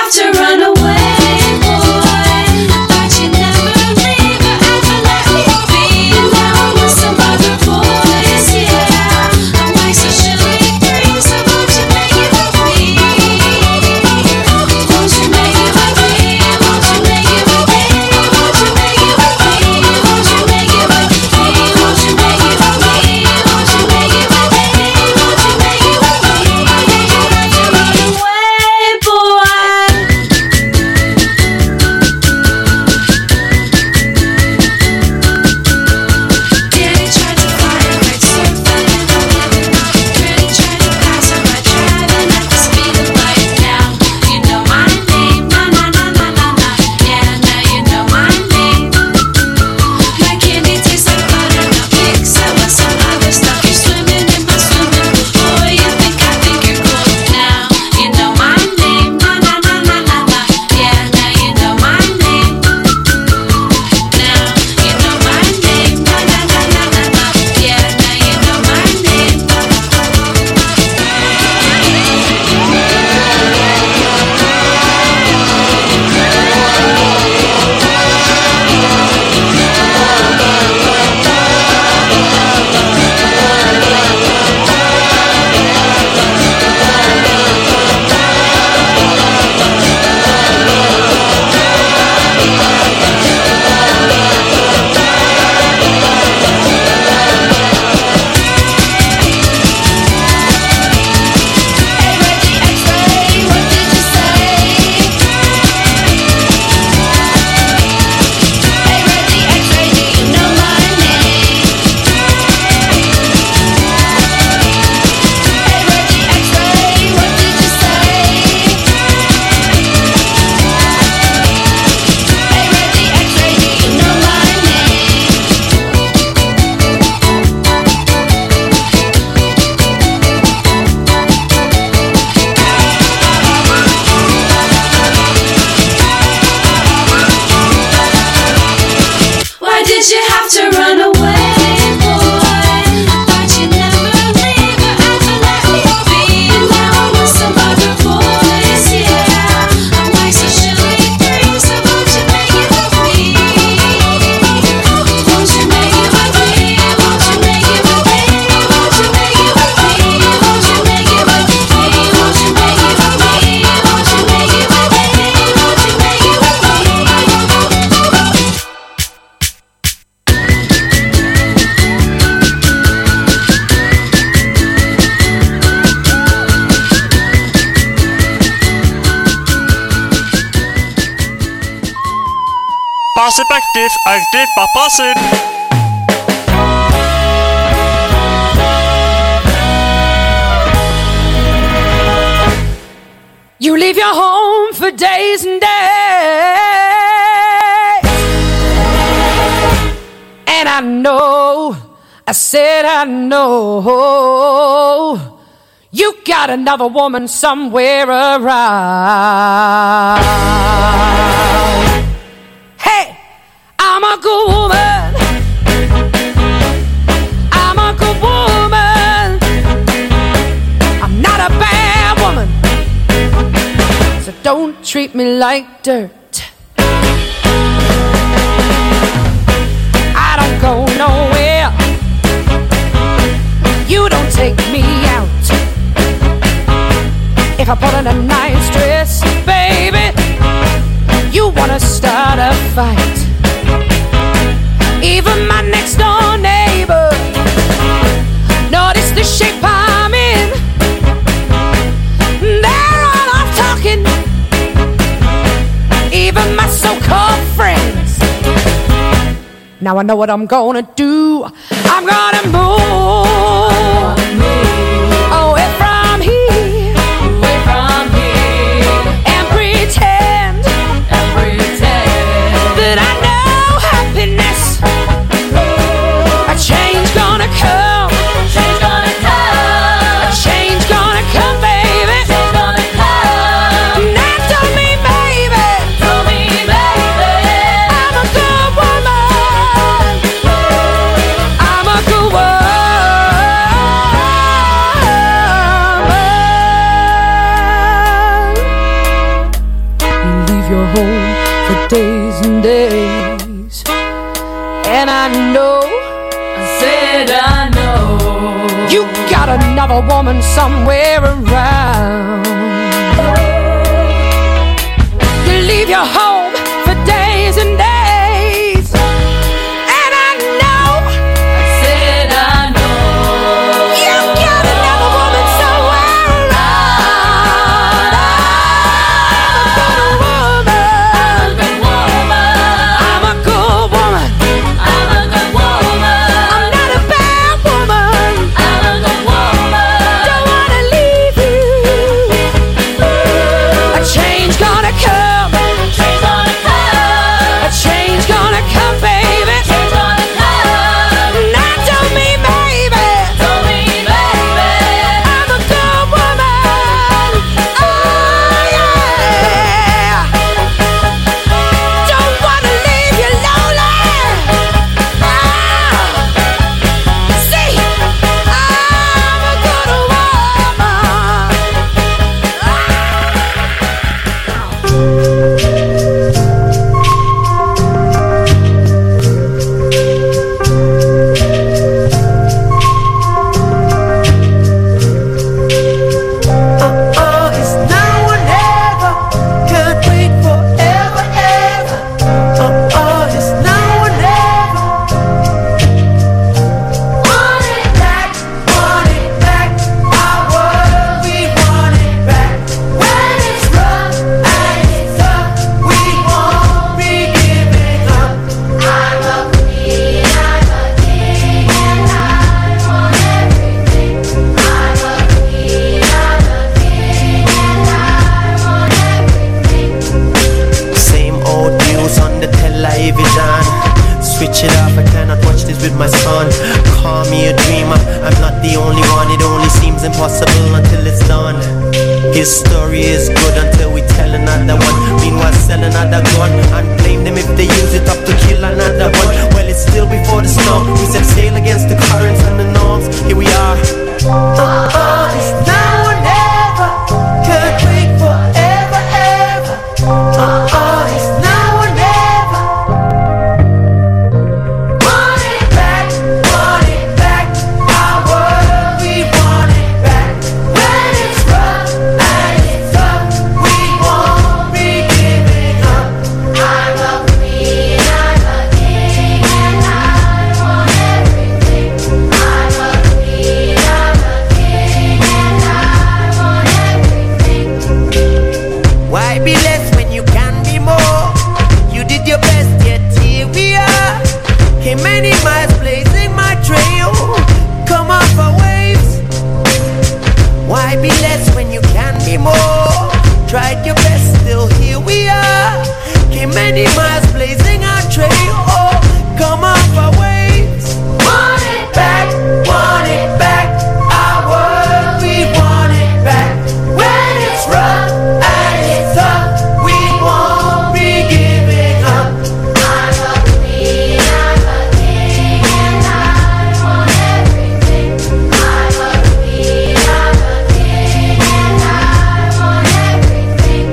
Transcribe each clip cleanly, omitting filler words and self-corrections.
have to run away, boy? Thought you'd never leave or ever let me be. Now I'm with some other boys, yeah. I'm like so sugar-free, so won't you make it with me? Won't you make it with me? Won't you make it with me? Won't you make it with me? Won't you make it with me? Won't you make it with me? Won't you make it with me? Won't you make it with me? Run away, boy. Daddy tried to fly a kite, surfing in the living room. Pretty tried to pass her by driving at the speed of light. Now you know my name, na na na na na na. Yeah, now you know my name. My candy tastes like buttermilk, mixed with some other stuff. You're swimming in my swimming pool. Boy, you think you're cool. Now you know my name, na na na na na na. Yeah, now you know my name. Now you know my name, na na na na na na. Yeah, now you know my name. Why did you have to run away, boy? Thought you'd never leave or ever let me be. Now I'm with some other boys, yeah. I'm like so sugar-free, so won't you make it with me? Won't you make it with me? Won't you make it with me? Won't you make it with me? Won't you make it with me? Won't you make it with me? Won't you make it with me? Won't you make it with me? Passiv aktiv, aktiv bare passiv. You leave your home for days and days, and I know, I said I know, you got another woman somewhere around. Hey, I'm a good woman, I'm a good woman, I'm not a bad woman, so don't treat me like dirt. I don't go nowhere, you don't take me out. If I put on a nice dress, baby, you wanna start a fight. Even my next door neighbor noticed the shape I'm in. They're all off talking, even my so-called friends. Now I know what I'm gonna do. I'm gonna move away from here, and pretend that I know happiness. A change gonna come, a change gonna come, baby. Now tell me, baby, I'm a good woman, I'm a good woman. got another woman somewhere around. You leave your home for days and days, and I know, I said I know, you got another woman somewhere around. I'm a good woman. I'm a good woman. I'm a good woman. I'm not a bad woman. I'm a good woman. Don't wanna leave you. A change gonna come. A change gonna come, baby. Change gonna come. Not to me, baby. To me, baby. I'm a good woman. Oh yeah. Don't wanna leave you lonely. See, I'm a good woman. It's now or never. Can't wait forever, ever. It's now or never. Want it back, want it back. Our world, we want it back. When it's rough and it's tough, we won't be giving up. I'm a queen, I'm a king, and I want everything. I'm a queen, I'm a king, and I want everything. Same old news on the television. Switch it off, I cannot watch this with my son. Call me a dreamer, I'm not the only one. It only seems impossible until it's done. His story is good until we tell another one. Meanwhile sell another gun and blame them if they use it up to kill another one. Well, it's still before the storm. We set sail against the currents and the norms. Here we are. It's now or never. Can't wait forever, ever. It's now or never. Want it back, want it back. Our world, we want it back. When it's rough and it's tough, we won't be giving up. I'm a queen, I'm a king, and I want everything. I'm a queen, I'm a king, and I want everything. Why be less when you can be more? You did your best, yet here we are. Came many miles blazing my trail. Come off our waves. Why be less when you can be more? Tried your best, still here we are. Came many miles blazing our trail. Oh, come off our waves. Want it back, want it back. Our world, we want it back. When it's rough and it's tough, we won't be giving up. I'm a queen, I'm a king, and I want everything. I'm a queen, I'm a king, and I want everything.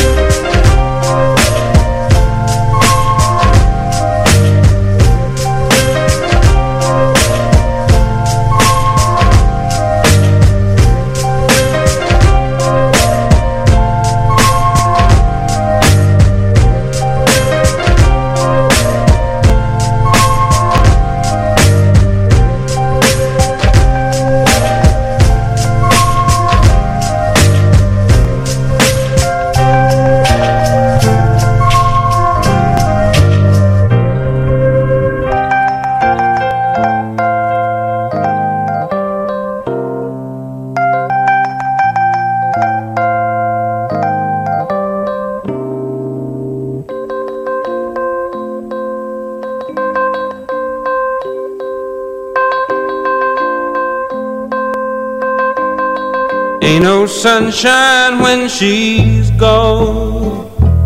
Ain't no sunshine when she's gone.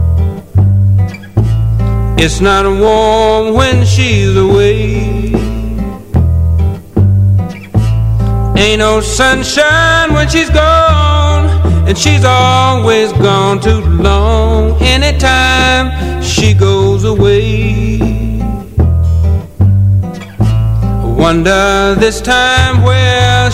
It's not warm when she's away. Ain't no sunshine when she's gone, and she's always gone too long. Anytime she goes away, I wonder this time where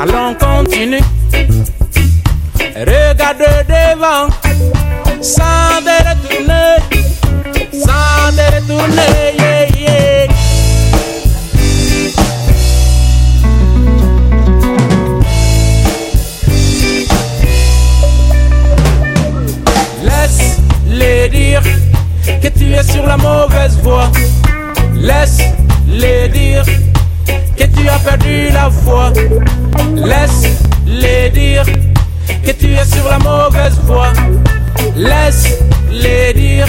Allons continue. Regarde devant, sans te retourner, sans te retourner, yeah, yeah. Laisse-les dire que tu es sur la mauvaise voie. Laisse-les dire que tu as perdu la foi. Laisse-les dire que tu es sur la mauvaise voie. Laisse-les dire.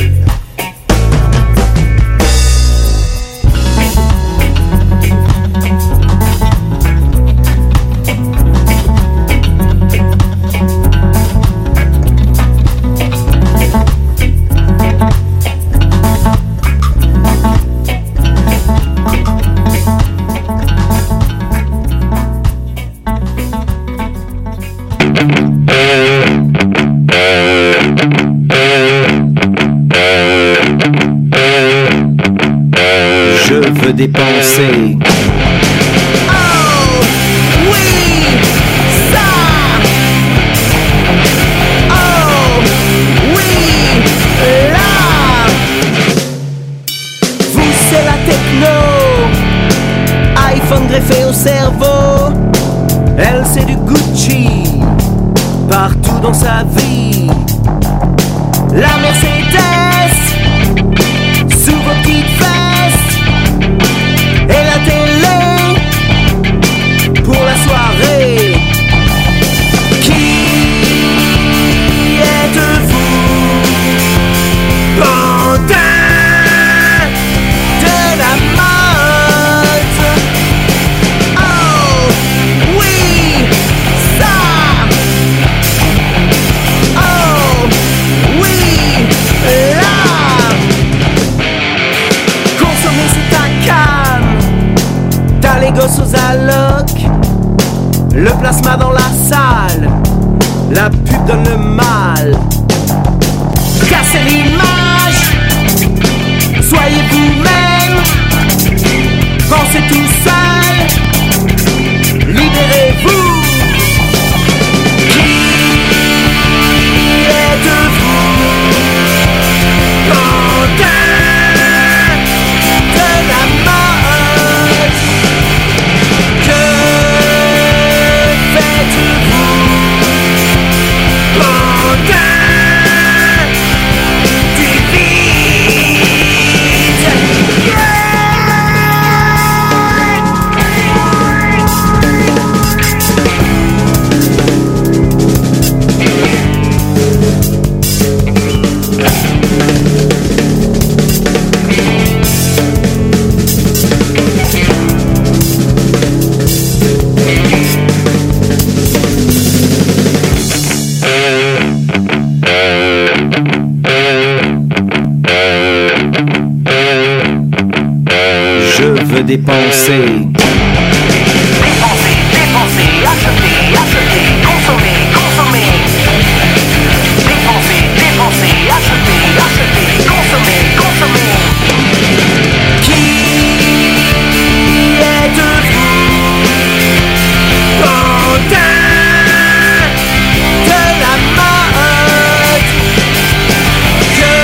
Je veux dépenser. Oh, oui, ça. Oh, oui, là. Vous, c'est la techno. iPhone greffé au cerveau. Elle, c'est du Gucci. Partout dans sa vie. La Mercedes sous vos petites fesses. Et la télé pour la soirée. Qui êtes-vous? Bandin de la mode. Oh, oui, ça. Oh, oui, là. Consommer, c'est un calme. T'as les gosses aux allocs, le plasma dans la salle, la pub donne le mal. Cassez l'image, soyez vous-même, pensez tout seul, libérez-vous. Qui êtes-vous? Bandin de la mode. Que faites-vous? Bandin du vide. Je veux dépenser. Dépenser, dépenser, acheter, acheter, consommer, consommer. Dépenser, dépenser, acheter, acheter, consommer, consommer. Qui êtes-vous? Bandin de la mode. Que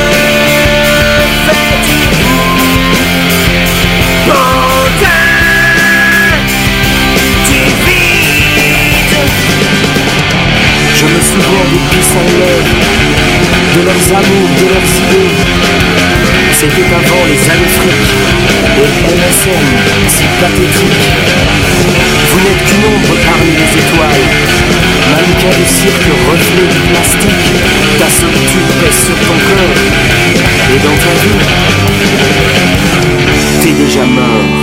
faites-vous? Bandin du vide. Je me souviens des puissants lèvres, de leurs amours, de leurs idées. C'était avant les années fric et MSN, si pathétique. Vous n'êtes qu'une ombre parmi les étoiles, mannequin de cirque, reflet du plastique. Ta solitude pèse sur ton corps, et dans ta vie, t'es déjà mort.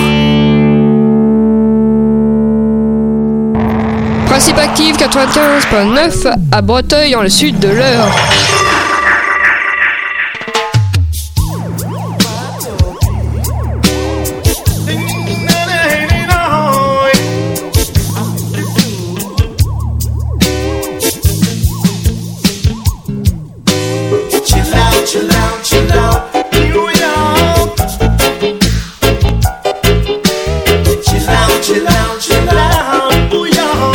Principe actif 95.9 à Breteuil dans le sud de l'Eure. Chill out, chill out, chill out, New York. Chill out, chill out, chill out, New York.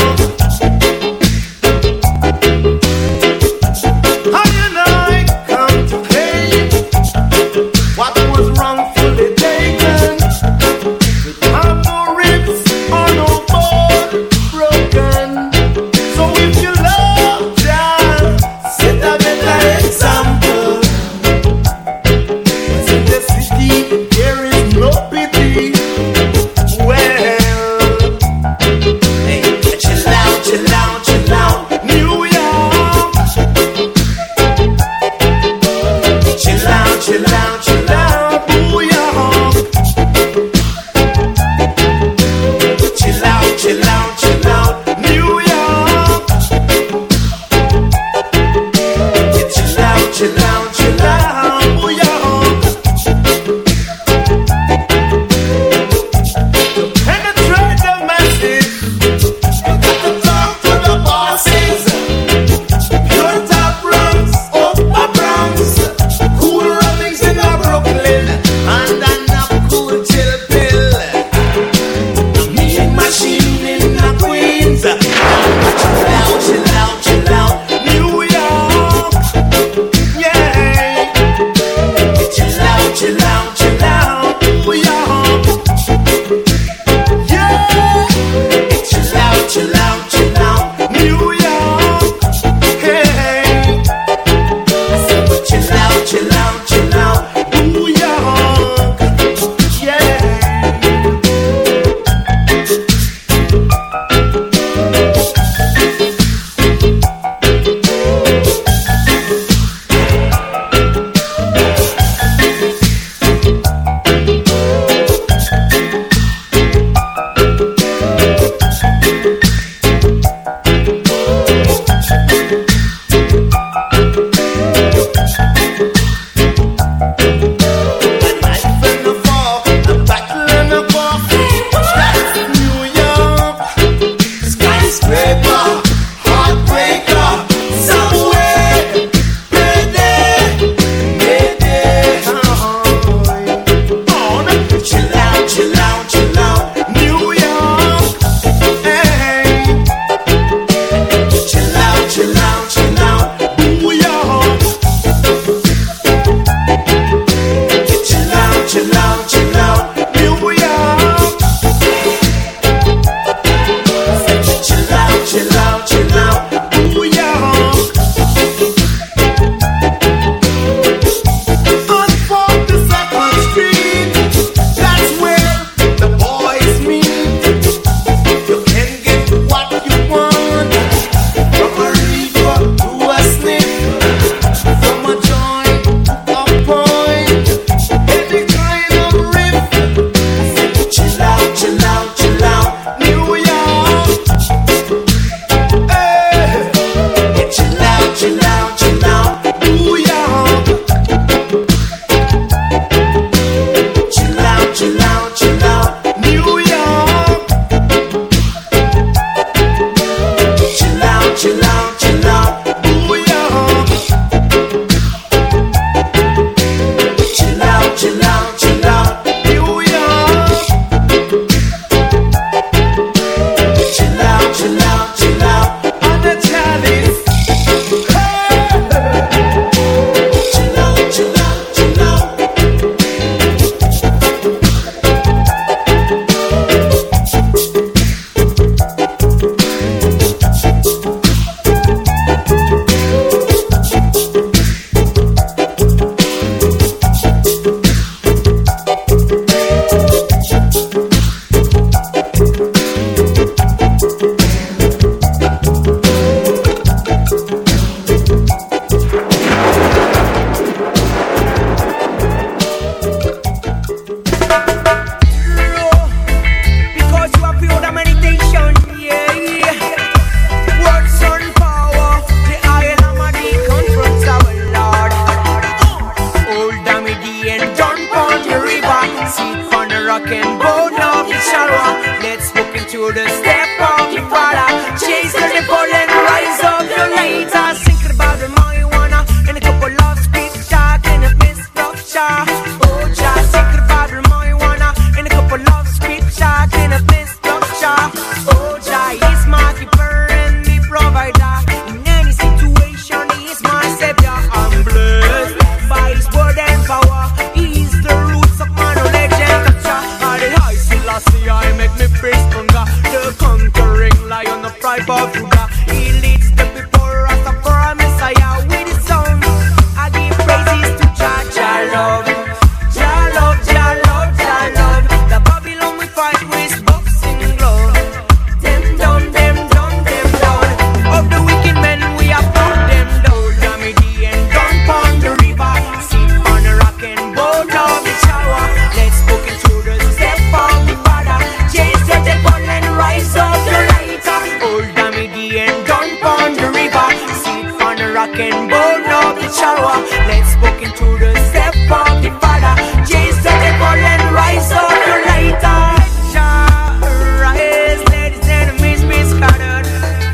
to the step of the Father. Chase the devil and rise up your later. Thinking about the marijuana and a couple of speed talk and a misstructure. Oh, just thinking about the marijuana and a couple of speed talk and a misstructure. Oh, Jah is my keeper and me provider. In any situation, He is my savior. I'm blessed by His word and power. He is the roots of my knowledge and culture. And the high Selassie, I make me praise stronger. The conquering lion of tribe of Judah. He leads the people, Rastafari Messiah. With His song, I give praises to Jah. Jah love, Jah love, Jah love, Jah love. The Babylon we fight with boxing glove. Them done, them done, them done. Of the wicked men we have put them down. Damidi and done pond the river. Sit on the rock and boat of the shower. Let's book it through the step of the Father. Chase the devil and rise up the lighter. Old Damidi and done pond the river. Sit on the rock and boat of the shower. Let's book it through the step of the Father. Chase the devil and rise up the lighter. Jah rise, let His enemies be scattered.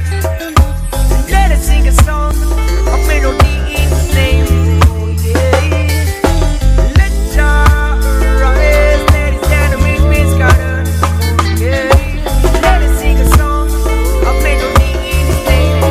Let us sing a song of melody in His name. Oh, yeah. Let Jah rise, let His enemies be scattered. Oh, yeah. Let us sing a song of melody in His name.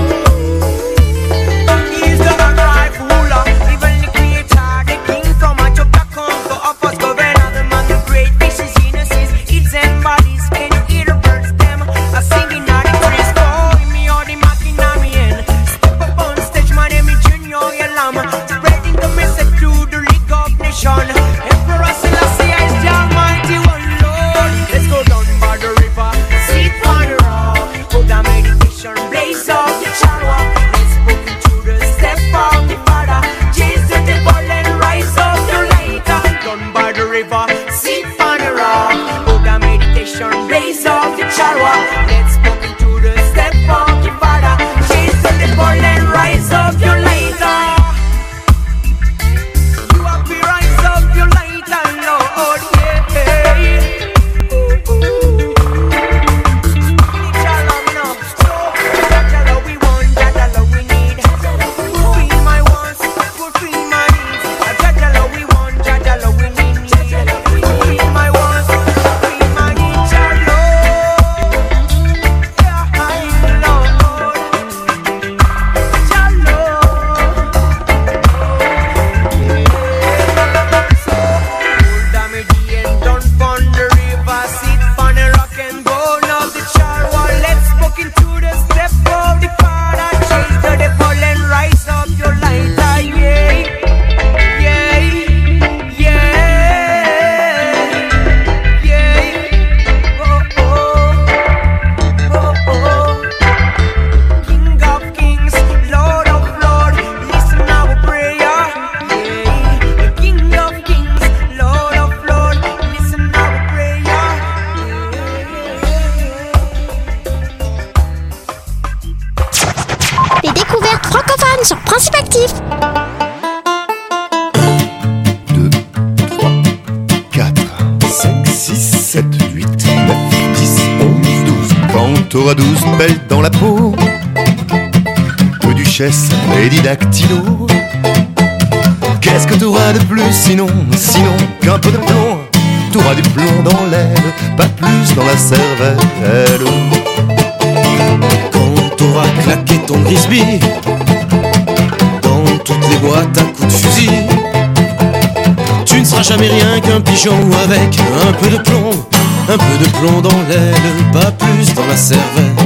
He is the upright ruler, even the creator, the king from a job that comes to of us governor, the man, the great fishes, innocence, eats and bodies. Can you hear the birds them? A singing out the trees, calling me all the mocking on me in. Step up on stage, my name is Junior Yalam, spreading the message to the League of Nations. Emperor Selassie is the Almighty One, Lord. Let's go down by the river, sit on the rock, put the meditation, blaze up the shower. Let's book into the step of the Father. Chase the devil and rise up the lighter. Down by the river, sit on the rock, put the meditation, blaze up the shower. Let's book into the step of the Father. Chase the devil and rise up your lighter. You have to rise up your lighter, Lord, yeah. Ooh, ooh. Jah love me now. So, Jah love we want, Jah love we need. Fulfill my wants, fulfill my needs. Jah love we want, Jah love we need. Fulfill my wants, fulfill my needs. Jah love, yeah, I love. Jah love. Old Damidi and done pon the river, sit on the rock and bone of the charwa. Let's book into the step of the Father. Chase the devil and rise up your lighter, yeah, yeah, yeah, yeah. Oh, oh, oh, oh. King of kings, Lord of lords, listen our prayer. Yeah, King of kings, Lord of lords, listen our prayer. Les découvertes francophones sur Principe Actif. 2, 3, 4, 5, 6, 7, 8, 9, 10, 11, 12. Quand t'auras 12 belles dans la peau, que duchesse Lady Dactylo, qu'est-ce que t'auras de plus sinon qu'un peu de plomb? T'auras du plomb dans l'aile, pas plus dans la cervelle. Quand t'auras claqué ton Grisby dans toutes les boîtes à coups de fusil, tu ne seras jamais rien qu'un pigeon avec un peu de plomb dans l'aile, pas plus dans la cervelle.